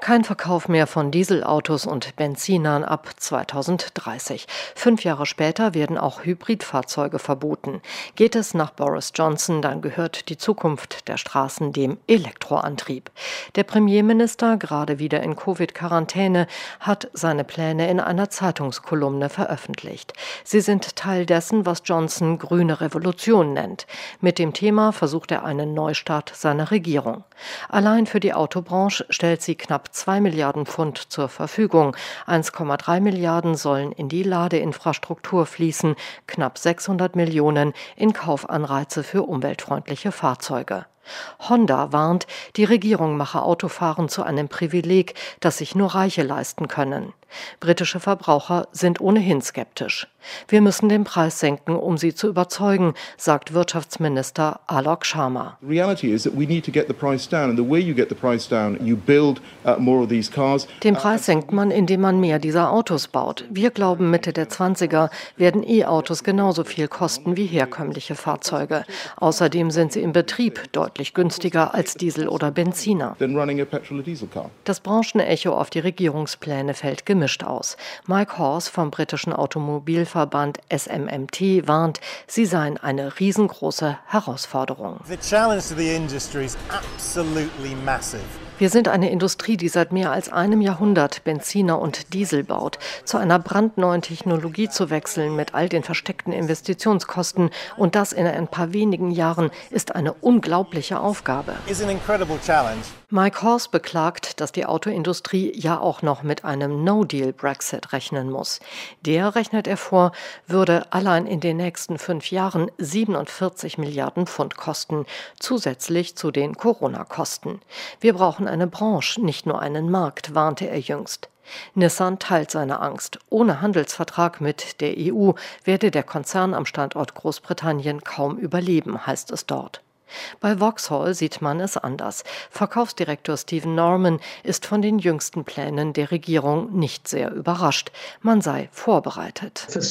Kein Verkauf mehr von Dieselautos und Benzinern ab 2030. 5 Jahre später werden auch Hybridfahrzeuge verboten. Geht es nach Boris Johnson, dann gehört die Zukunft der Straßen dem Elektroantrieb. Der Premierminister, gerade wieder in Covid-Quarantäne, hat seine Pläne in einer Zeitungskolumne veröffentlicht. Sie sind Teil dessen, was Johnson grüne Revolution nennt. Mit dem Thema versucht er einen Neustart seiner Regierung. Allein für die Autobranche stellt sie knapp 2 Milliarden Pfund zur Verfügung. 1,3 Milliarden sollen in die Ladeinfrastruktur fließen, knapp 600 Millionen in Kaufanreize für umweltfreundliche Fahrzeuge. Honda warnt, die Regierung mache Autofahren zu einem Privileg, das sich nur Reiche leisten können. Britische Verbraucher sind ohnehin skeptisch. Wir müssen den Preis senken, um sie zu überzeugen, sagt Wirtschaftsminister Alok Sharma. Den Preis senkt man, indem man mehr dieser Autos baut. Wir glauben, Mitte der 20er werden E-Autos genauso viel kosten wie herkömmliche Fahrzeuge. Außerdem sind sie im Betrieb deutlich günstiger als Diesel oder Benziner. Das Branchenecho auf die Regierungspläne fällt gemischt aus. Mike Horse vom britischen Automobilverband SMMT warnt, sie seien eine riesengroße Herausforderung. The challenge to the industry is absolutely massive. Wir sind eine Industrie, die seit mehr als einem Jahrhundert Benziner und Diesel baut. Zu einer brandneuen Technologie zu wechseln mit all den versteckten Investitionskosten und das in ein paar wenigen Jahren ist eine unglaubliche Aufgabe. Mike Horse beklagt, dass die Autoindustrie ja auch noch mit einem No-Deal-Brexit rechnen muss. Der, rechnet er vor, würde allein in den nächsten 5 Jahren 47 Milliarden Pfund kosten, zusätzlich zu den Corona-Kosten. Wir brauchen eine Branche, nicht nur einen Markt, warnte er jüngst. Nissan teilt seine Angst. Ohne Handelsvertrag mit der EU werde der Konzern am Standort Großbritannien kaum überleben, heißt es dort. Bei Vauxhall sieht man es anders. Verkaufsdirektor Stephen Norman ist von den jüngsten Plänen der Regierung nicht sehr überrascht. Man sei vorbereitet. Wir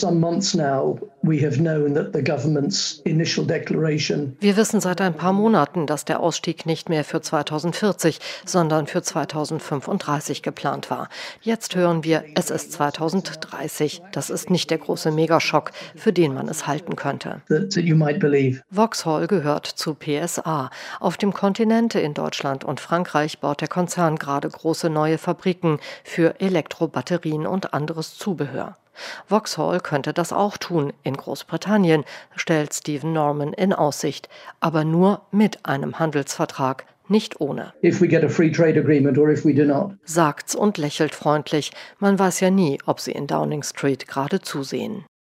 wissen seit ein paar Monaten, dass der Ausstieg nicht mehr für 2040, sondern für 2035 geplant war. Jetzt hören wir, es ist 2030. Das ist nicht der große Megaschock, für den man es halten könnte. Vauxhall gehört zu PSA. Auf dem Kontinent in Deutschland und Frankreich baut der Konzern gerade große neue Fabriken für Elektrobatterien und anderes Zubehör. Vauxhall könnte das auch tun in Großbritannien, stellt Stephen Norman in Aussicht, aber nur mit einem Handelsvertrag, nicht ohne. Sagt's und lächelt freundlich. Man weiß ja nie, ob sie in Downing Street gerade zusehen.